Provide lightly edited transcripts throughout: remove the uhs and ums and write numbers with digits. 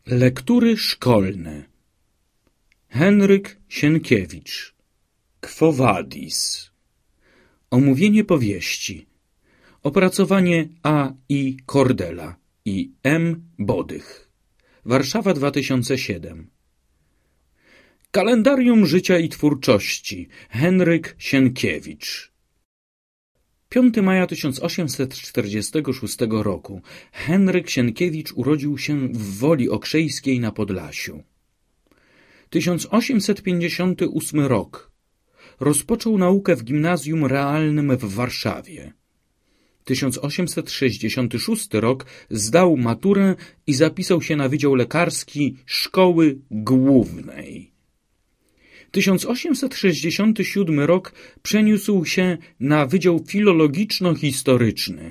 Lektury szkolne. Henryk Sienkiewicz. Quo Vadis. Omówienie powieści. Opracowanie A. I. Kordela i M. Bodych. Warszawa 2007. Kalendarium życia i twórczości. Henryk Sienkiewicz. 5 maja 1846 roku Henryk Sienkiewicz urodził się w Woli Okrzejskiej na Podlasiu. 1858 rok. Rozpoczął naukę w gimnazjum realnym w Warszawie. 1866 rok zdał maturę i zapisał się na Wydział Lekarski Szkoły Głównej. 1867 rok przeniósł się na Wydział Filologiczno-Historyczny.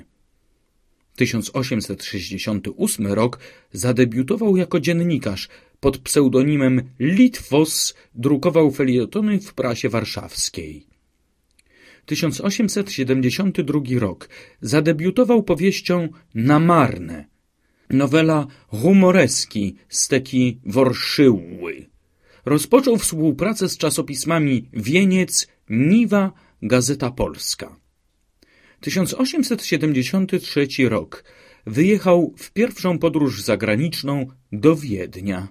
1868 rok zadebiutował jako dziennikarz. Pod pseudonimem Litwos drukował felietony w prasie warszawskiej. 1872 rok zadebiutował powieścią Na marne, nowela humoreski z teki Worszyły. Rozpoczął współpracę z czasopismami Wieniec, Niwa, Gazeta Polska. 1873 rok. Wyjechał w pierwszą podróż zagraniczną do Wiednia.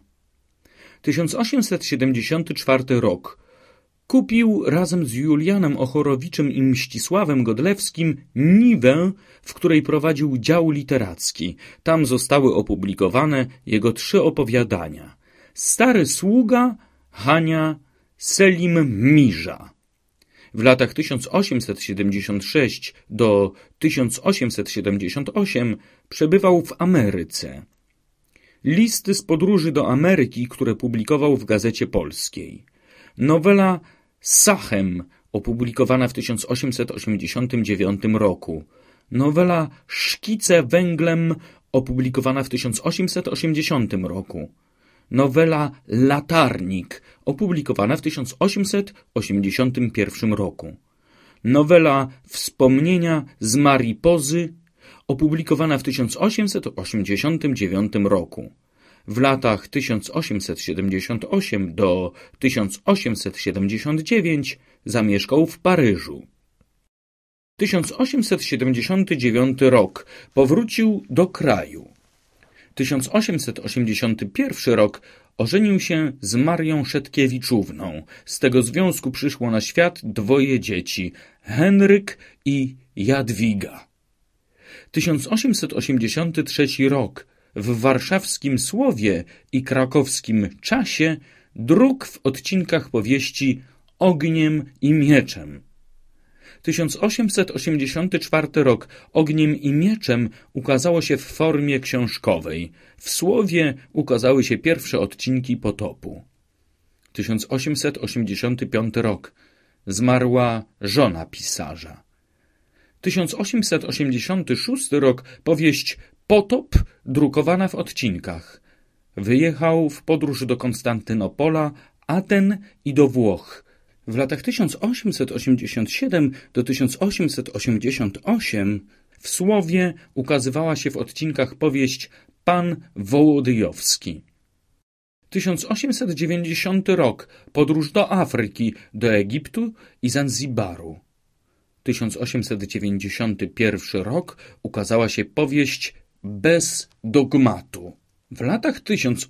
1874 rok. Kupił razem z Julianem Ochorowiczem i Mścisławem Godlewskim Niwę, w której prowadził dział literacki. Tam zostały opublikowane jego 3 opowiadania. Stary sługa, Hania, Selim Mirza. W latach 1876 do 1878 przebywał w Ameryce. Listy z podróży do Ameryki, które publikował w Gazecie Polskiej. Nowela Sachem, opublikowana w 1889 roku. Nowela Szkice węglem, opublikowana w 1880 roku. Nowela Latarnik, opublikowana w 1881 roku. Nowela Wspomnienia z Maripozy, opublikowana w 1889 roku. W latach 1878 do 1879 zamieszkał w Paryżu. 1879 rok. Powrócił do kraju. 1881 rok. Ożenił się z Marią Szetkiewiczówną. Z tego związku przyszło na świat 2 dzieci, Henryk i Jadwiga. 1883 rok. W warszawskim Słowie i krakowskim Czasie druk w odcinkach powieści Ogniem i mieczem. 1884 rok. Ogniem i mieczem ukazało się w formie książkowej. W Słowie ukazały się pierwsze odcinki Potopu. 1885 rok. Zmarła żona pisarza. 1886 rok. Powieść Potop drukowana w odcinkach. Wyjechał w podróż do Konstantynopola, Aten i do Włoch. W latach 1887 do 1888 w Słowie ukazywała się w odcinkach powieść Pan Wołodyjowski. 1890 rok. Podróż do Afryki, do Egiptu i Zanzibaru. 1891 rok. Ukazała się powieść Bez dogmatu. W latach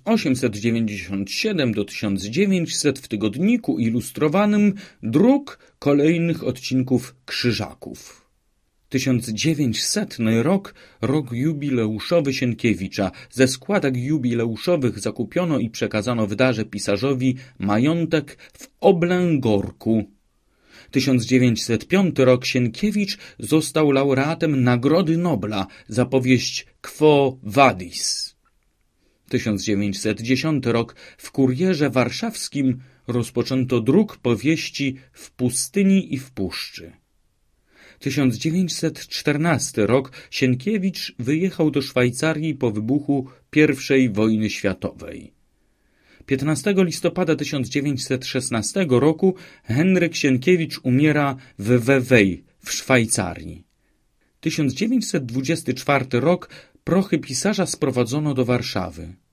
1897 do 1900 w tygodniku ilustrowanym druk kolejnych odcinków Krzyżaków. 1900 rok, rok jubileuszowy Sienkiewicza. Ze składek jubileuszowych zakupiono i przekazano w darze pisarzowi majątek w Oblęgorku. 1905 rok. Sienkiewicz został laureatem Nagrody Nobla za powieść Quo Vadis. 1910 rok. W Kurierze Warszawskim rozpoczęto druk powieści W pustyni i w puszczy. 1914 rok. Sienkiewicz wyjechał do Szwajcarii po wybuchu I wojny światowej. 15 listopada 1916 roku Henryk Sienkiewicz umiera w Vevey w Szwajcarii. 1924 rok. Prochy pisarza sprowadzono do Warszawy.